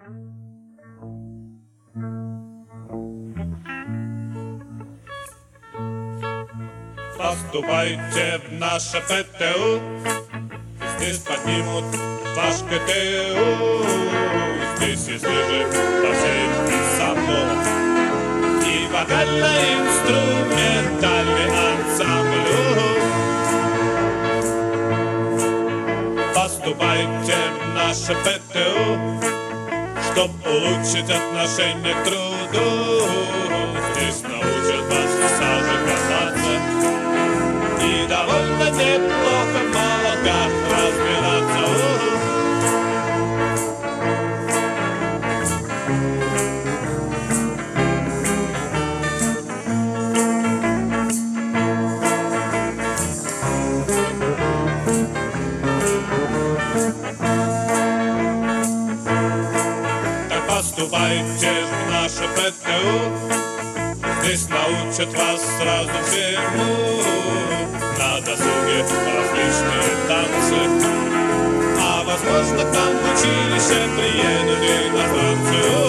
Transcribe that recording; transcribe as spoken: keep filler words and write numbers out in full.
Поступайте в наше ПТУ, здесь поднимут ваш КТУ. Здесь есть лыжи, бассейн и самбо, и вокально-инструментальный ансамбль. Поступайте в наше ПТУ, чтоб улучшить отношение к труду. Здесь научат вас сажи кататься и довольно неплохо в молотках разбираться. Так поступайте в наше ПТУ, здесь научат вас сразу всему. На досуге различные танцы, а возможно к нам в училище приедут иностранцы.